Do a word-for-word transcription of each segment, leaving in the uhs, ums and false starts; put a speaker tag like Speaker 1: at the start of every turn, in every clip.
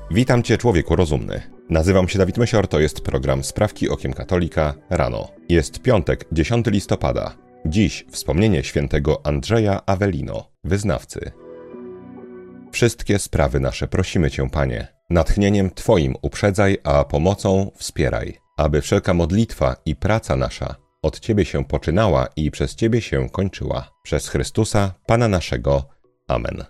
Speaker 1: Witam Cię, człowieku rozumny. Nazywam się Dawid Mysior, to jest program Sprawki Okiem Katolika rano. Jest piątek, dziesiątego listopada. Dziś wspomnienie świętego Andrzeja Avellino, wyznawcy. Wszystkie sprawy nasze prosimy Cię, Panie. Natchnieniem Twoim uprzedzaj, a pomocą wspieraj, aby wszelka modlitwa i praca nasza od Ciebie się poczynała i przez Ciebie się kończyła. Przez Chrystusa, Pana naszego. Amen.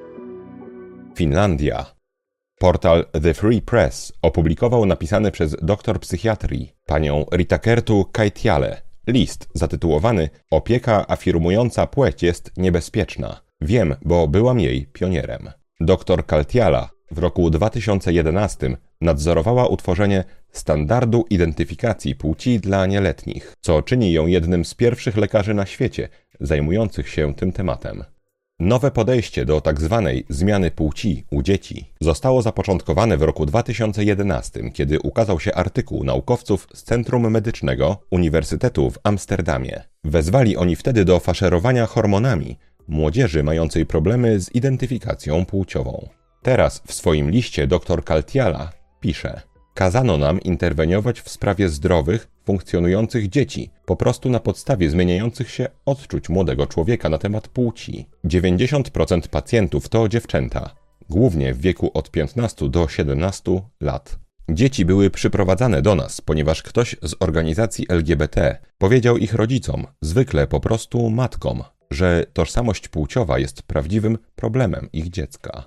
Speaker 1: Finlandia. Portal The Free Press opublikował napisany przez doktor psychiatrii, panią Ritakertu Kaitiale, list zatytułowany „Opieka afirmująca płeć jest niebezpieczna. Wiem, bo byłam jej pionierem”. Doktor Kaitiala w roku dwa tysiące jedenastym nadzorowała utworzenie standardu identyfikacji płci dla nieletnich, co czyni ją jednym z pierwszych lekarzy na świecie zajmujących się tym tematem. Nowe podejście do tzw. zmiany płci u dzieci zostało zapoczątkowane w roku dwa tysiące jedenastym, kiedy ukazał się artykuł naukowców z Centrum Medycznego Uniwersytetu w Amsterdamie. Wezwali oni wtedy do faszerowania hormonami młodzieży mającej problemy z identyfikacją płciową. Teraz w swoim liście dr Kaitiala pisze: kazano nam interweniować w sprawie zdrowych, funkcjonujących dzieci, po prostu na podstawie zmieniających się odczuć młodego człowieka na temat płci. dziewięćdziesiąt procent pacjentów to dziewczęta, głównie w wieku od piętnastu do siedemnastu lat. Dzieci były przyprowadzane do nas, ponieważ ktoś z organizacji L G B T powiedział ich rodzicom, zwykle po prostu matkom, że tożsamość płciowa jest prawdziwym problemem ich dziecka.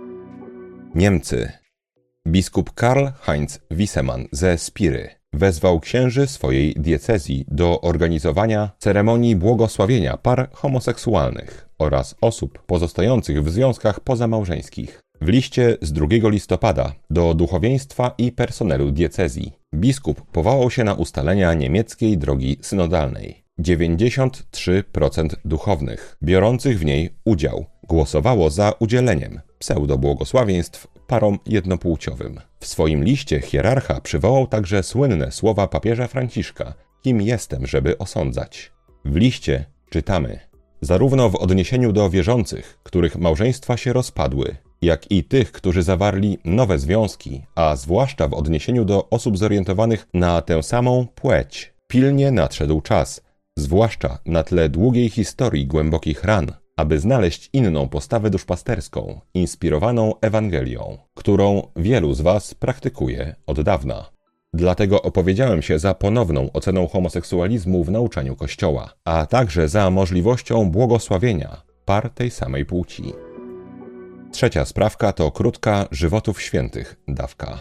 Speaker 1: Niemcy. Biskup Karl-Heinz Wissemann ze Spiry wezwał księży swojej diecezji do organizowania ceremonii błogosławienia par homoseksualnych oraz osób pozostających w związkach pozamałżeńskich. W liście z drugiego listopada do duchowieństwa i personelu diecezji biskup powołał się na ustalenia niemieckiej drogi synodalnej. dziewięćdziesiąt trzy procent duchownych biorących w niej udział głosowało za udzieleniem pseudobłogosławieństw parom jednopłciowym. W swoim liście hierarcha przywołał także słynne słowa papieża Franciszka: kim jestem, żeby osądzać. W liście czytamy: zarówno w odniesieniu do wierzących, których małżeństwa się rozpadły, jak i tych, którzy zawarli nowe związki, a zwłaszcza w odniesieniu do osób zorientowanych na tę samą płeć, pilnie nadszedł czas, zwłaszcza na tle długiej historii głębokich ran, aby znaleźć inną postawę duszpasterską, inspirowaną Ewangelią, którą wielu z was praktykuje od dawna. Dlatego opowiedziałem się za ponowną oceną homoseksualizmu w nauczaniu Kościoła, a także za możliwością błogosławienia par tej samej płci. Trzecia sprawka to krótka żywotów świętych dawka.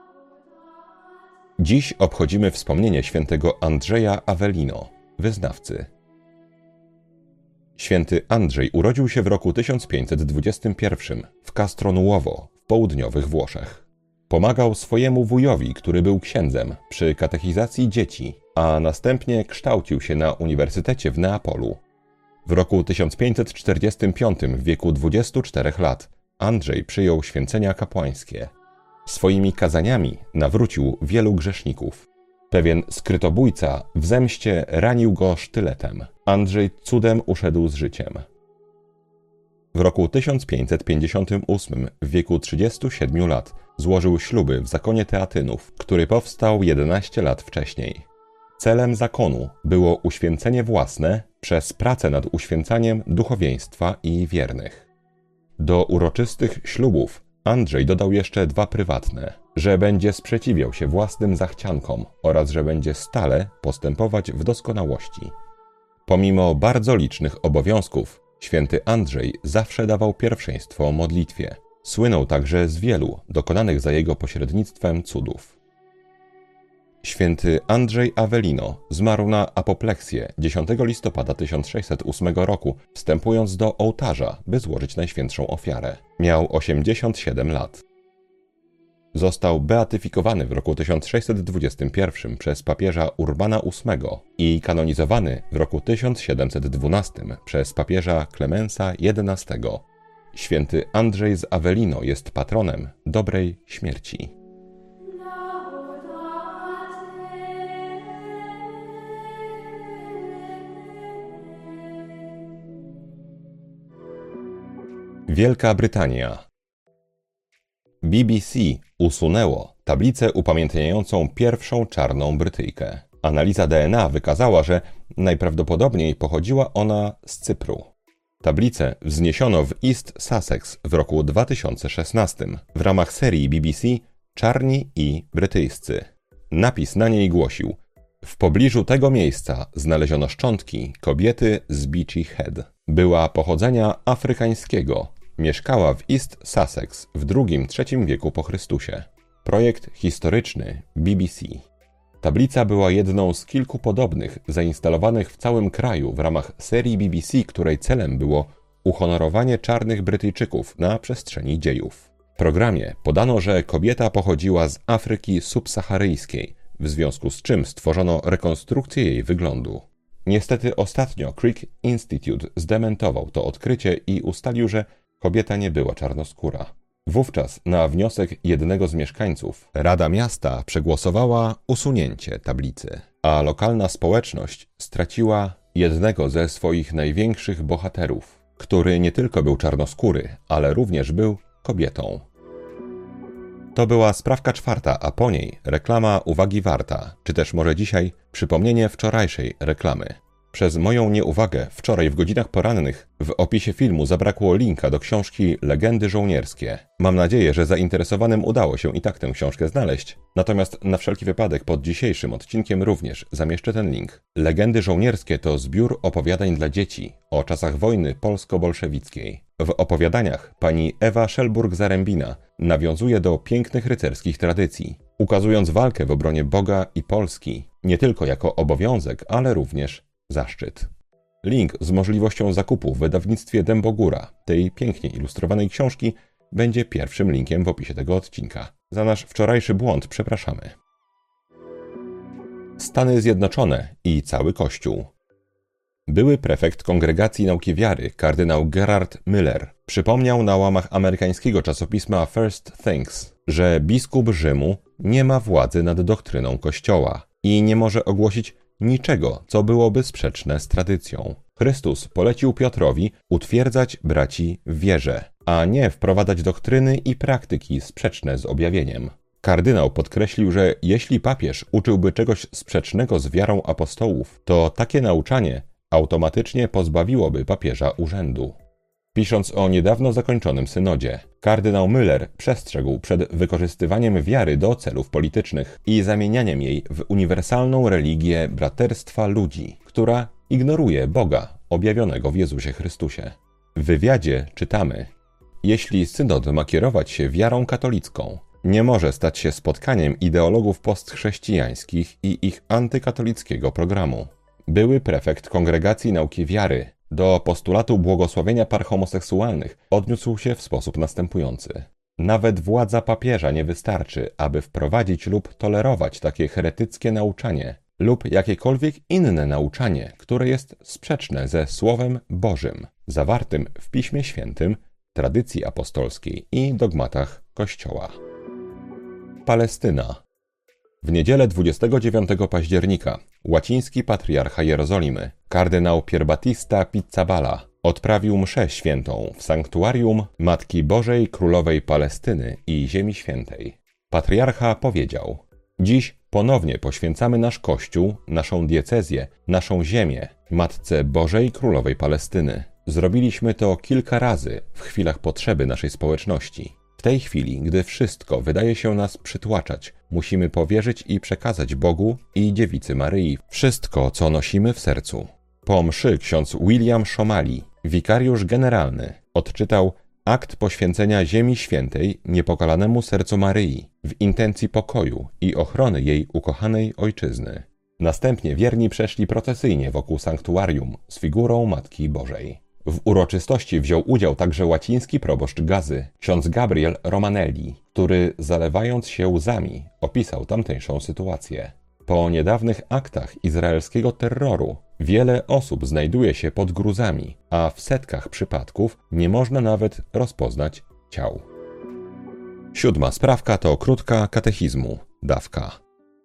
Speaker 1: Dziś obchodzimy wspomnienie świętego Andrzeja Avellino, wyznawcy. Święty Andrzej urodził się w roku tysiąc pięćset dwudziestym pierwszym w Castronuovo w południowych Włoszech. Pomagał swojemu wujowi, który był księdzem, przy katechizacji dzieci, a następnie kształcił się na uniwersytecie w Neapolu. W roku tysiąc pięćset czterdziestym piątym w wieku dwudziestu czterech lat Andrzej przyjął święcenia kapłańskie. Swoimi kazaniami nawrócił wielu grzeszników. Pewien skrytobójca w zemście ranił go sztyletem. Andrzej cudem uszedł z życiem. W roku tysiąc pięćset pięćdziesiątym ósmym w wieku trzydziestu siedmiu lat złożył śluby w zakonie Teatynów, który powstał jedenaście lat wcześniej. Celem zakonu było uświęcenie własne przez pracę nad uświęcaniem duchowieństwa i wiernych. Do uroczystych ślubów Andrzej dodał jeszcze dwa prywatne, że będzie sprzeciwiał się własnym zachciankom oraz że będzie stale postępować w doskonałości. Pomimo bardzo licznych obowiązków, święty Andrzej zawsze dawał pierwszeństwo modlitwie. Słynął także z wielu dokonanych za jego pośrednictwem cudów. Święty Andrzej Avellino zmarł na apopleksję dziesiątego listopada tysiąc sześćset ósmego roku, wstępując do ołtarza, by złożyć najświętszą ofiarę. Miał osiemdziesiąt siedem lat. Został beatyfikowany w roku tysiąc sześćset dwudziestym pierwszym przez papieża Urbana ósmego i kanonizowany w roku tysiąc siedemset dwunastym przez papieża Klemensa jedenastego. Święty Andrzej z Avellino jest patronem dobrej śmierci. Wielka Brytania. B B C usunęło tablicę upamiętniającą pierwszą czarną Brytyjkę. Analiza D N A wykazała, że najprawdopodobniej pochodziła ona z Cypru. Tablicę wzniesiono w East Sussex w roku dwa tysiące szesnastym w ramach serii B B C Czarni i Brytyjscy. Napis na niej głosił: w pobliżu tego miejsca znaleziono szczątki kobiety z Beachy Head. Była pochodzenia afrykańskiego. Mieszkała w East Sussex w drugim trzecim wieku po Chrystusie. Projekt historyczny B B C. Tablica była jedną z kilku podobnych zainstalowanych w całym kraju w ramach serii B B C, której celem było uhonorowanie czarnych Brytyjczyków na przestrzeni dziejów. W programie podano, że kobieta pochodziła z Afryki subsaharyjskiej, w związku z czym stworzono rekonstrukcję jej wyglądu. Niestety ostatnio Creek Institute zdementował to odkrycie i ustalił, że kobieta nie była czarnoskóra. Wówczas na wniosek jednego z mieszkańców Rada Miasta przegłosowała usunięcie tablicy, a lokalna społeczność straciła jednego ze swoich największych bohaterów, który nie tylko był czarnoskóry, ale również był kobietą. To była sprawka czwarta, a po niej reklama uwagi warta, czy też może dzisiaj przypomnienie wczorajszej reklamy. Przez moją nieuwagę wczoraj w godzinach porannych w opisie filmu zabrakło linka do książki Legendy żołnierskie. Mam nadzieję, że zainteresowanym udało się i tak tę książkę znaleźć, natomiast na wszelki wypadek pod dzisiejszym odcinkiem również zamieszczę ten link. Legendy żołnierskie to zbiór opowiadań dla dzieci o czasach wojny polsko-bolszewickiej. W opowiadaniach pani Ewa Szelburg-Zarębina nawiązuje do pięknych rycerskich tradycji, ukazując walkę w obronie Boga i Polski nie tylko jako obowiązek, ale również zaszczyt. Link z możliwością zakupu w wydawnictwie Dębogóra tej pięknie ilustrowanej książki będzie pierwszym linkiem w opisie tego odcinka. Za nasz wczorajszy błąd przepraszamy. Stany Zjednoczone i cały Kościół. Były prefekt Kongregacji Nauki Wiary, kardynał Gerard Müller, przypomniał na łamach amerykańskiego czasopisma First Things, że biskup Rzymu nie ma władzy nad doktryną Kościoła i nie może ogłosić niczego, co byłoby sprzeczne z tradycją. Chrystus polecił Piotrowi utwierdzać braci w wierze, a nie wprowadzać doktryny i praktyki sprzeczne z objawieniem. Kardynał podkreślił, że jeśli papież uczyłby czegoś sprzecznego z wiarą apostołów, to takie nauczanie automatycznie pozbawiłoby papieża urzędu. Pisząc o niedawno zakończonym synodzie, kardynał Müller przestrzegł przed wykorzystywaniem wiary do celów politycznych i zamienianiem jej w uniwersalną religię braterstwa ludzi, która ignoruje Boga objawionego w Jezusie Chrystusie. W wywiadzie czytamy: jeśli synod ma kierować się wiarą katolicką, nie może stać się spotkaniem ideologów postchrześcijańskich i ich antykatolickiego programu. Były prefekt Kongregacji Nauki Wiary do postulatu błogosławienia par homoseksualnych odniósł się w sposób następujący. Nawet władza papieża nie wystarczy, aby wprowadzić lub tolerować takie heretyckie nauczanie lub jakiekolwiek inne nauczanie, które jest sprzeczne ze Słowem Bożym, zawartym w Piśmie Świętym, tradycji apostolskiej i dogmatach Kościoła. Palestyna. W niedzielę dwudziestego dziewiątego października łaciński patriarcha Jerozolimy, kardynał Pierbattista Pizzaballa, odprawił mszę świętą w sanktuarium Matki Bożej Królowej Palestyny i Ziemi Świętej. Patriarcha powiedział: dziś ponownie poświęcamy nasz Kościół, naszą diecezję, naszą ziemię Matce Bożej Królowej Palestyny. Zrobiliśmy to kilka razy w chwilach potrzeby naszej społeczności. W tej chwili, gdy wszystko wydaje się nas przytłaczać, musimy powierzyć i przekazać Bogu i Dziewicy Maryi wszystko, co nosimy w sercu. Po mszy ksiądz William Szomali, wikariusz generalny, odczytał akt poświęcenia Ziemi Świętej niepokalanemu sercu Maryi w intencji pokoju i ochrony jej ukochanej ojczyzny. Następnie wierni przeszli procesyjnie wokół sanktuarium z figurą Matki Bożej. W uroczystości wziął udział także łaciński proboszcz Gazy, ksiądz Gabriel Romanelli, który zalewając się łzami opisał tamtejszą sytuację. Po niedawnych aktach izraelskiego terroru wiele osób znajduje się pod gruzami, a w setkach przypadków nie można nawet rozpoznać ciał. Siódma sprawka to krótka katechizmu, dawka.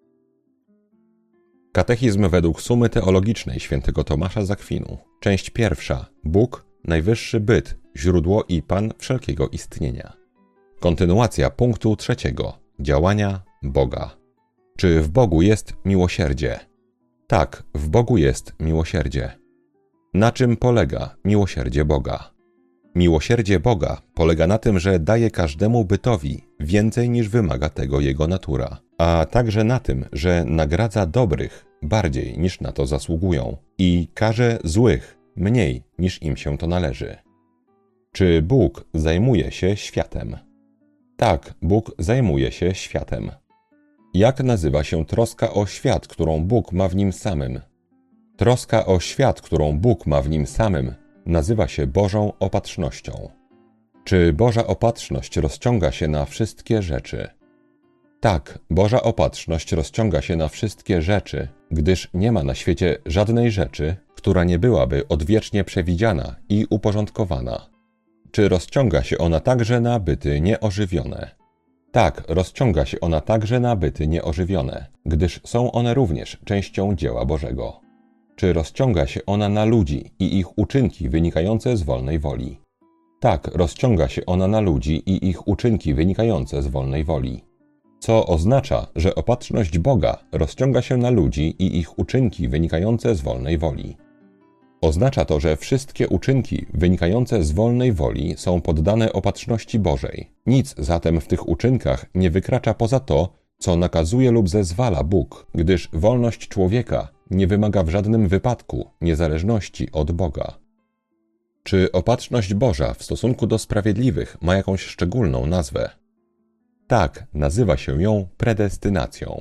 Speaker 1: Katechizm według sumy teologicznej świętego Tomasza z Akwinu. Część pierwsza. Bóg, najwyższy byt, źródło i Pan wszelkiego istnienia. Kontynuacja punktu trzeciego. Działania Boga. Czy w Bogu jest miłosierdzie? Tak, w Bogu jest miłosierdzie. Na czym polega miłosierdzie Boga? Miłosierdzie Boga polega na tym, że daje każdemu bytowi więcej niż wymaga tego jego natura, a także na tym, że nagradza dobrych bardziej niż na to zasługują i karze złych mniej niż im się to należy. Czy Bóg zajmuje się światem? Tak, Bóg zajmuje się światem. Jak nazywa się troska o świat, którą Bóg ma w nim samym? Troska o świat, którą Bóg ma w nim samym, nazywa się Bożą opatrznością. Czy Boża opatrzność rozciąga się na wszystkie rzeczy? Tak, Boża opatrzność rozciąga się na wszystkie rzeczy, gdyż nie ma na świecie żadnej rzeczy, która nie byłaby odwiecznie przewidziana i uporządkowana. Czy rozciąga się ona także na byty nieożywione? Tak, rozciąga się ona także na byty nieożywione, gdyż są one również częścią dzieła Bożego. Czy rozciąga się ona na ludzi i ich uczynki wynikające z wolnej woli? Tak, rozciąga się ona na ludzi i ich uczynki wynikające z wolnej woli. Co oznacza, że opatrzność Boga rozciąga się na ludzi i ich uczynki wynikające z wolnej woli. Oznacza to, że wszystkie uczynki wynikające z wolnej woli są poddane opatrzności Bożej. Nic zatem w tych uczynkach nie wykracza poza to, co nakazuje lub zezwala Bóg, gdyż wolność człowieka nie wymaga w żadnym wypadku niezależności od Boga. Czy opatrzność Boża w stosunku do sprawiedliwych ma jakąś szczególną nazwę? Tak, nazywa się ją predestynacją.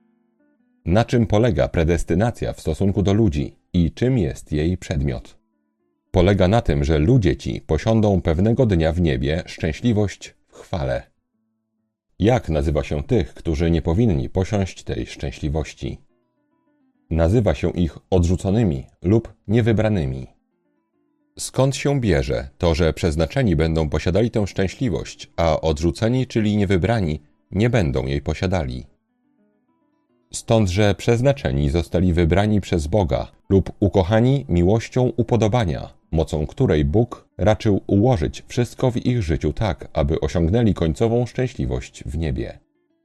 Speaker 1: Na czym polega predestynacja w stosunku do ludzi i czym jest jej przedmiot? Polega na tym, że ludzie ci posiądą pewnego dnia w niebie szczęśliwość w chwale. Jak nazywa się tych, którzy nie powinni posiąść tej szczęśliwości? Nazywa się ich odrzuconymi lub niewybranymi. Skąd się bierze to, że przeznaczeni będą posiadali tę szczęśliwość, a odrzuceni, czyli niewybrani, nie będą jej posiadali? Stąd, że przeznaczeni zostali wybrani przez Boga lub ukochani miłością upodobania, mocą której Bóg raczył ułożyć wszystko w ich życiu tak, aby osiągnęli końcową szczęśliwość w niebie.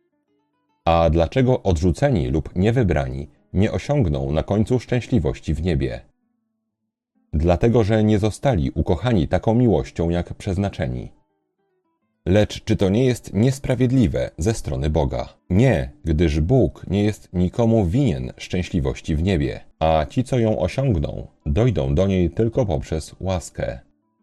Speaker 1: A dlaczego odrzuceni lub niewybrani nie osiągną na końcu szczęśliwości w niebie? Dlatego, że nie zostali ukochani taką miłością jak przeznaczeni. Lecz czy to nie jest niesprawiedliwe ze strony Boga? Nie, gdyż Bóg nie jest nikomu winien szczęśliwości w niebie, a ci, co ją osiągną, dojdą do niej tylko poprzez łaskę.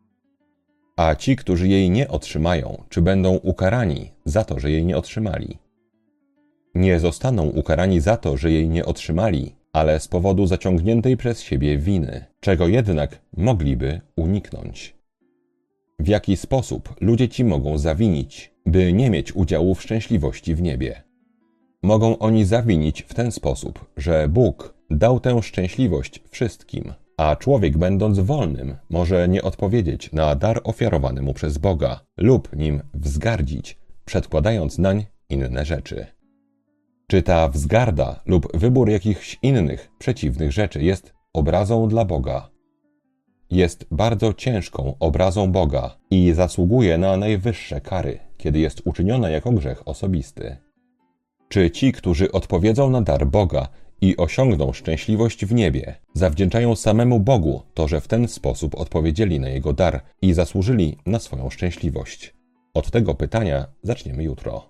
Speaker 1: A ci, którzy jej nie otrzymają, czy będą ukarani za to, że jej nie otrzymali? Nie zostaną ukarani za to, że jej nie otrzymali, ale z powodu zaciągniętej przez siebie winy, czego jednak mogliby uniknąć. W jaki sposób ludzie ci mogą zawinić, by nie mieć udziału w szczęśliwości w niebie? Mogą oni zawinić w ten sposób, że Bóg dał tę szczęśliwość wszystkim, a człowiek, będąc wolnym, może nie odpowiedzieć na dar ofiarowany mu przez Boga lub nim wzgardzić, przedkładając nań inne rzeczy. Czy ta wzgarda lub wybór jakichś innych, przeciwnych rzeczy jest obrazą dla Boga? Jest bardzo ciężką obrazą Boga i zasługuje na najwyższe kary, kiedy jest uczyniona jako grzech osobisty. Czy ci, którzy odpowiedzą na dar Boga i osiągną szczęśliwość w niebie, zawdzięczają samemu Bogu to, że w ten sposób odpowiedzieli na Jego dar i zasłużyli na swoją szczęśliwość? Od tego pytania zaczniemy jutro.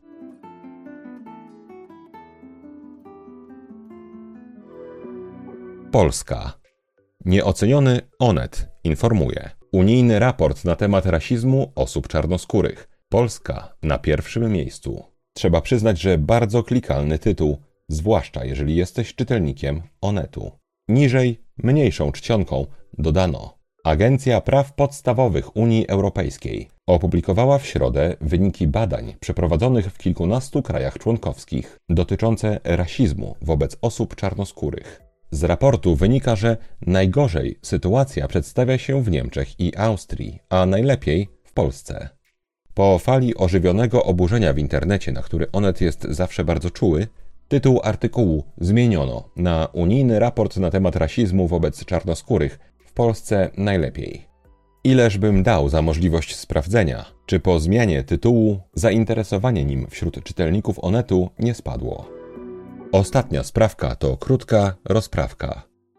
Speaker 1: Polska. Nieoceniony Onet informuje. Unijny raport na temat rasizmu osób czarnoskórych. Polska na pierwszym miejscu. Trzeba przyznać, że bardzo klikalny tytuł, zwłaszcza jeżeli jesteś czytelnikiem Onetu. Niżej, mniejszą czcionką, dodano. Agencja Praw Podstawowych Unii Europejskiej opublikowała w środę wyniki badań przeprowadzonych w kilkunastu krajach członkowskich dotyczące rasizmu wobec osób czarnoskórych. Z raportu wynika, że najgorzej sytuacja przedstawia się w Niemczech i Austrii, a najlepiej w Polsce. Po fali ożywionego oburzenia w internecie, na który Onet jest zawsze bardzo czuły, tytuł artykułu zmieniono na Unijny raport na temat rasizmu wobec czarnoskórych w Polsce najlepiej. Ileż bym dał za możliwość sprawdzenia, czy po zmianie tytułu zainteresowanie nim wśród czytelników Onetu nie spadło. Ostatnia sprawka to krótka rozprawka.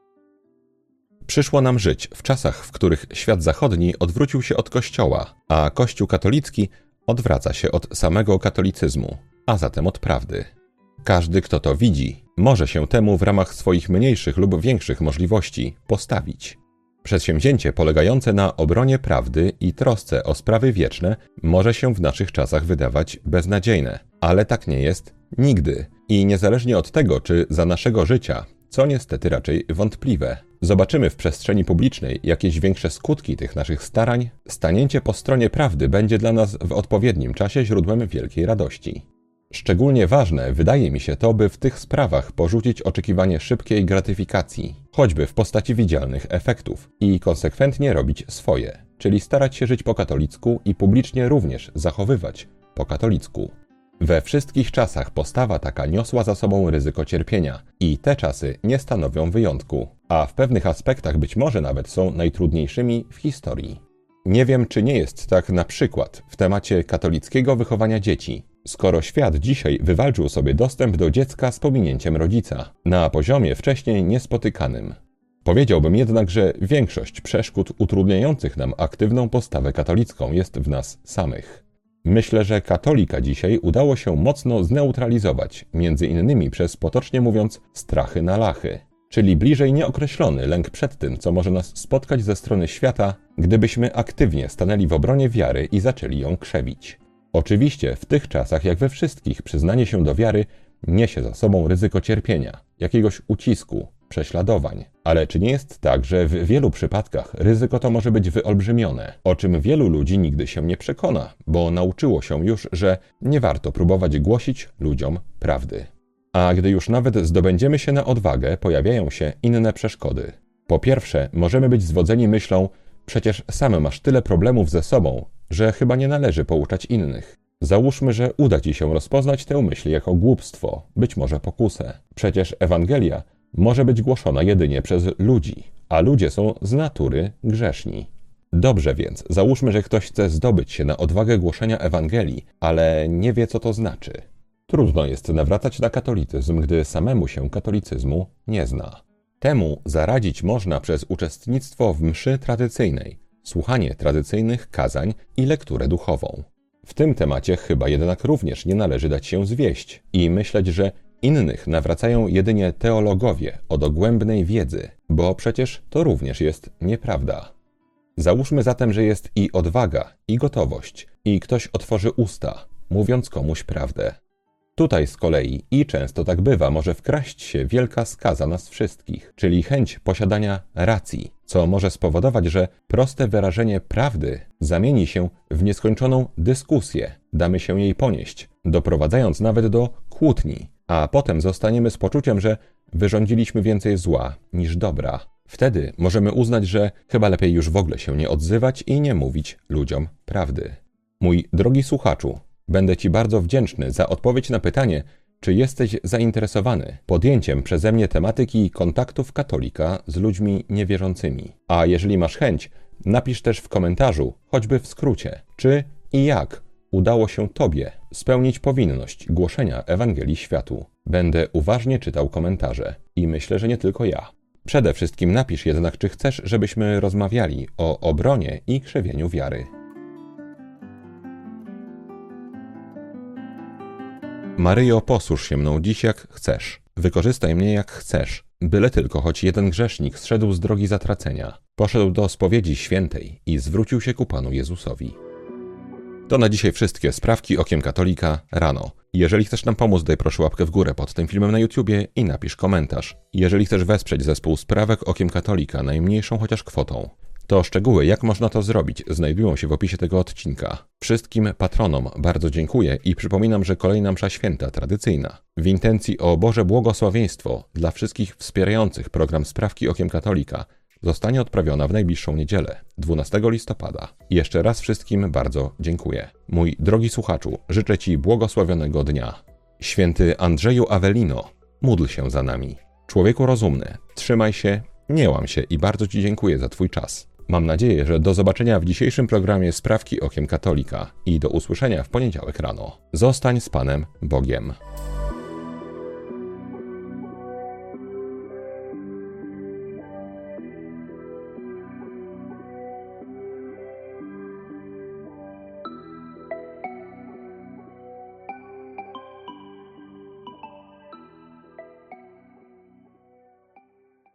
Speaker 1: Przyszło nam żyć w czasach, w których świat zachodni odwrócił się od Kościoła, a Kościół katolicki odwraca się od samego katolicyzmu, a zatem od prawdy. Każdy, kto to widzi, może się temu w ramach swoich mniejszych lub większych możliwości postawić. Przedsięwzięcie polegające na obronie prawdy i trosce o sprawy wieczne może się w naszych czasach wydawać beznadziejne, ale tak nie jest nigdy i niezależnie od tego, czy za naszego życia, co niestety raczej wątpliwe, zobaczymy w przestrzeni publicznej jakieś większe skutki tych naszych starań, stanięcie po stronie prawdy będzie dla nas w odpowiednim czasie źródłem wielkiej radości. Szczególnie ważne wydaje mi się to, by w tych sprawach porzucić oczekiwanie szybkiej gratyfikacji, choćby w postaci widzialnych efektów, i konsekwentnie robić swoje, czyli starać się żyć po katolicku i publicznie również zachowywać po katolicku. We wszystkich czasach postawa taka niosła za sobą ryzyko cierpienia i te czasy nie stanowią wyjątku, a w pewnych aspektach być może nawet są najtrudniejszymi w historii. Nie wiem, czy nie jest tak na przykład w temacie katolickiego wychowania dzieci, skoro świat dzisiaj wywalczył sobie dostęp do dziecka z pominięciem rodzica, na poziomie wcześniej niespotykanym. Powiedziałbym jednak, że większość przeszkód utrudniających nam aktywną postawę katolicką jest w nas samych. Myślę, że katolika dzisiaj udało się mocno zneutralizować, między innymi przez, potocznie mówiąc, strachy na lachy, czyli bliżej nieokreślony lęk przed tym, co może nas spotkać ze strony świata, gdybyśmy aktywnie stanęli w obronie wiary i zaczęli ją krzewić. Oczywiście w tych czasach, jak we wszystkich, przyznanie się do wiary niesie za sobą ryzyko cierpienia, jakiegoś ucisku, prześladowań. Ale czy nie jest tak, że w wielu przypadkach ryzyko to może być wyolbrzymione, o czym wielu ludzi nigdy się nie przekona, bo nauczyło się już, że nie warto próbować głosić ludziom prawdy. A gdy już nawet zdobędziemy się na odwagę, pojawiają się inne przeszkody. Po pierwsze, możemy być zwodzeni myślą, przecież sam masz tyle problemów ze sobą, że chyba nie należy pouczać innych. Załóżmy, że uda ci się rozpoznać tę myśl jako głupstwo, być może pokusę. Przecież Ewangelia może być głoszona jedynie przez ludzi, a ludzie są z natury grzeszni. Dobrze więc, załóżmy, że ktoś chce zdobyć się na odwagę głoszenia Ewangelii, ale nie wie, co to znaczy. Trudno jest nawracać na katolicyzm, gdy samemu się katolicyzmu nie zna. Temu zaradzić można przez uczestnictwo w mszy tradycyjnej, słuchanie tradycyjnych kazań i lekturę duchową. W tym temacie chyba jednak również nie należy dać się zwieść i myśleć, że innych nawracają jedynie teologowie o dogłębnej wiedzy, bo przecież to również jest nieprawda. Załóżmy zatem, że jest i odwaga, i gotowość, i ktoś otworzy usta, mówiąc komuś prawdę. Tutaj z kolei, i często tak bywa, może wkraść się wielka skaza nas wszystkich, czyli chęć posiadania racji, co może spowodować, że proste wyrażenie prawdy zamieni się w nieskończoną dyskusję, damy się jej ponieść, doprowadzając nawet do kłótni, a potem zostaniemy z poczuciem, że wyrządziliśmy więcej zła niż dobra. Wtedy możemy uznać, że chyba lepiej już w ogóle się nie odzywać i nie mówić ludziom prawdy. Mój drogi słuchaczu, będę Ci bardzo wdzięczny za odpowiedź na pytanie, czy jesteś zainteresowany podjęciem przeze mnie tematyki kontaktów katolika z ludźmi niewierzącymi. A jeżeli masz chęć, napisz też w komentarzu, choćby w skrócie, czy i jak udało się Tobie spełnić powinność głoszenia Ewangelii światu. Będę uważnie czytał komentarze i myślę, że nie tylko ja. Przede wszystkim napisz jednak, czy chcesz, żebyśmy rozmawiali o obronie i krzewieniu wiary. Maryjo, posłuż się mną dziś jak chcesz. Wykorzystaj mnie jak chcesz. Byle tylko choć jeden grzesznik zszedł z drogi zatracenia, poszedł do spowiedzi świętej i zwrócił się ku Panu Jezusowi. To na dzisiaj wszystkie sprawki Okiem Katolika rano. Jeżeli chcesz nam pomóc, daj proszę łapkę w górę pod tym filmem na YouTubie i napisz komentarz. Jeżeli chcesz wesprzeć zespół Sprawek Okiem Katolika najmniejszą chociaż kwotą, to szczegóły, jak można to zrobić, znajdują się w opisie tego odcinka. Wszystkim patronom bardzo dziękuję i przypominam, że kolejna msza święta tradycyjna w intencji o Boże błogosławieństwo dla wszystkich wspierających program Sprawki Okiem Katolika zostanie odprawiona w najbliższą niedzielę, dwunastego listopada. Jeszcze raz wszystkim bardzo dziękuję. Mój drogi słuchaczu, życzę Ci błogosławionego dnia. Święty Andrzeju Awelino, módl się za nami. Człowieku rozumny, trzymaj się, nie łam się i bardzo Ci dziękuję za Twój czas. Mam nadzieję, że do zobaczenia w dzisiejszym programie Sprawki okiem katolika i do usłyszenia w poniedziałek rano. Zostań z Panem Bogiem.